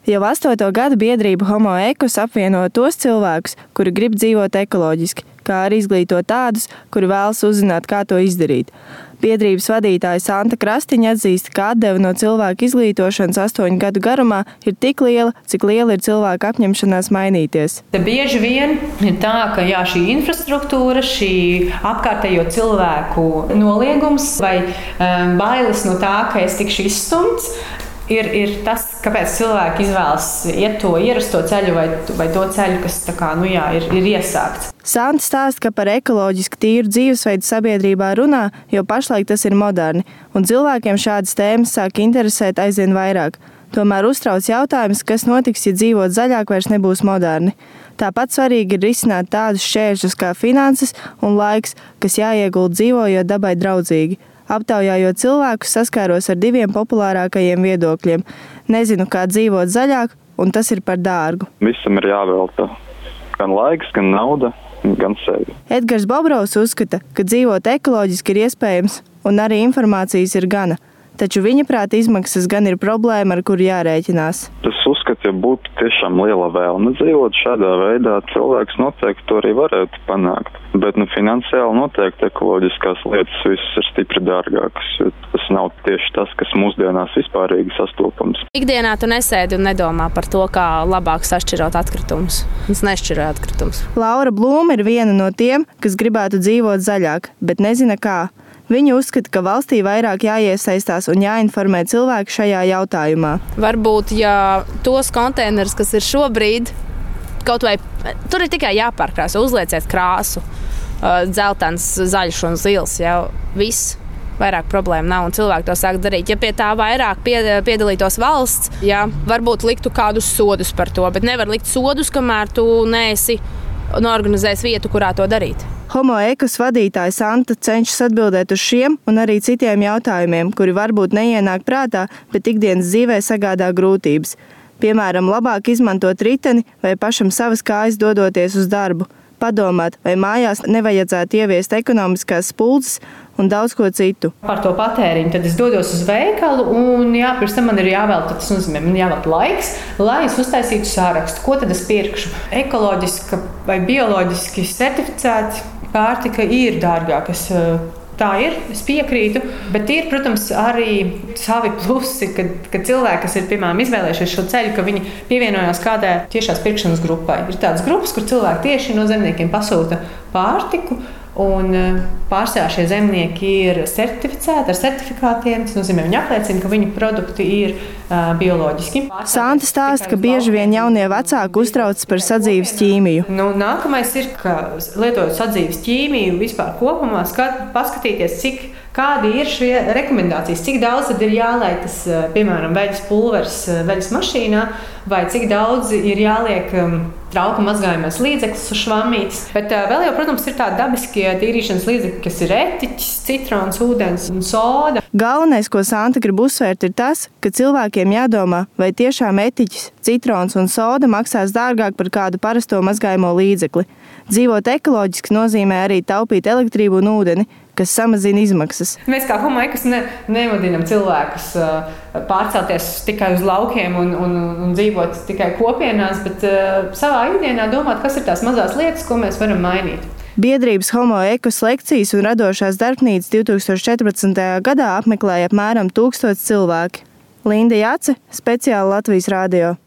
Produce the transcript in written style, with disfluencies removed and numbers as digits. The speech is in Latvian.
Jau 8. gadu biedrība Homo Ekus apvieno tos cilvēkus, kuri grib dzīvot ekoloģiski, kā arī izglīto tādus, kuri vēlas uzzināt, kā to izdarīt. Biedrības vadītāja Santa Krastiņa atzīst, ka atdeve no cilvēku izglītošanas 8 gadu garumā ir tik liela, cik liela ir cilvēku apņemšanās mainīties. Bieži vien ir tā, ka šī infrastruktūra, šī apkārtējo cilvēku noliegums vai bailes no tā, ka es tikšu izstumts, ir tas, kāpēc cilvēki izvēlas iet to ierasto ceļu vai to ceļu, kas ir iesākts. Santa stāsta, ka par ekoloģiski tīru dzīvesveidu sabiedrībā runā, jo pašlaik tas ir moderni, un cilvēkiem šādas tēmas sāk interesēt aizvien vairāk. Tomēr uztrauc jautājums, kas notiks, ja dzīvot zaļāk vairs nebūs moderni. Tāpat svarīgi ir risināt tādus šķēršļus kā finanses un laiks, kas jāiegulda dzīvojot dabai draudzīgi. Aptaujājot cilvēkus, saskāros ar 2 populārākajiem viedokļiem. Nezinu, kā dzīvot zaļāk, un tas ir par dārgu. Visam ir jāvelta gan laiks, gan nauda, gan sevi. Edgars Bobrovs uzskata, ka dzīvot ekoloģiski ir iespējams, un arī informācijas ir gana. Taču viņa prāta izmaksas gan ir problēma, ar kuru jārēķinās. Es uzskatu, ja būtu tiešām liela vēlme dzīvot šādā veidā, cilvēks noteikti to arī varētu panākt. Bet finansiāli noteikti ekoloģiskās lietas viss ir stipri dārgākas. Tas nav tieši tas, kas mūsdienās vispārīgi sastopams. Ikdienā tu nesēdi un nedomā par to, kā labāk sašķirot atkritumus. Es nešķiroju atkritumus. Laura Blūma ir viena no tiem, kas gribētu dzīvot zaļāk, bet nezina kā. Viņa uzskata, ka valstī vairāk jāiesaistās un jāinformē cilvēki šajā jautājumā. Varbūt, ja tos konteinerus, kas ir šobrīd, kaut vai tur ir tikai jāpārkrāso, uzlieciet krāsu, dzeltens, zaļš un zils, jau viss. Vairāk problēma nav un cilvēki to sāk darīt. Ja pie tā vairāk piedalītos valsts, varbūt liktu kādus sodus par to, bet nevar likt sodus, kamēr tu neesi norganizējis vietu, kurā to darīt. Homo Ekus vadītāja Santa cenšas atbildēt uz šiem un arī citiem jautājumiem, kuri varbūt neienāk prātā, bet ikdienas dzīvē sagādā grūtības. Piemēram, labāk izmantot riteni vai pašam savas kājas dodoties uz darbu. Padomāt, vai mājās nevajadzētu ieviest ekonomiskās spuldzes un daudz ko citu. Par to patēriņu tad es dodos uz veikalu un pirms tam man ir jāvelta, tas nozīmē, man jāvelta laiks, lai es uztaisītu sārakstu. Ko tad es pirkšu? Ekoloģiska vai bioloģiski certificēta pārtika ir dārgāka. Tā ir, es piekrītu, bet ir, protams, arī savi plusi, kad cilvēki, kas ir, piemēram, izvēlējušies šo ceļu, ka viņi pievienojās kādai tiešās pirkšanas grupai. Ir tādas grupas, kur cilvēki tieši no zemniekiem pasūta pārtiku, un pārsvarā šie zemnieki ir certificēti ar certifikātiem. Tas nozīmē, viņi apliecina, ka viņu produkti ir bioloģiski. Santa stāsta, ka bieži vien jaunie vecāki uztraucas par sadzīves ķīmiju. Nākamais ir, ka lietojot sadzīves ķīmiju vispār kopumā, paskatīties, kādi ir šie rekomendācijas, cik daudz tad ir jāliek tas, piemēram, veļas pulveris veļas mašīnā, vai cik daudz ir jāliek trauku mazgājumais līdzeklis uz švammītes. Bet vēl jau, protams, ir tādi dabiskie tīrīšanas līdzekļi, kas ir etiķis, citrons, ūdens un soda. Galvenais, ko Santa grib uzsvērt, ir tas, ka cilvēkiem jādomā, vai tiešām etiķis, citrons un soda maksās dārgāk par kādu parasto mazgājumo līdzekli. Dzīvot ekoloģiski nozīmē arī taupīt elektrību un ūdeni, kas samazina izmaksas. Mēs kā Homo Ekus nevadinām cilvēkus pārcelties tikai uz laukiem un dzīvot tikai kopienās, bet savā ikdienā domāt, kas ir tās mazās lietas, ko mēs varam mainīt. Biedrības Homo Ekus lekcijas un radošās darbnīcas 2014. gadā apmeklēja apmēram 1000 cilvēki. Linda Jace, speciāli Latvijas radio.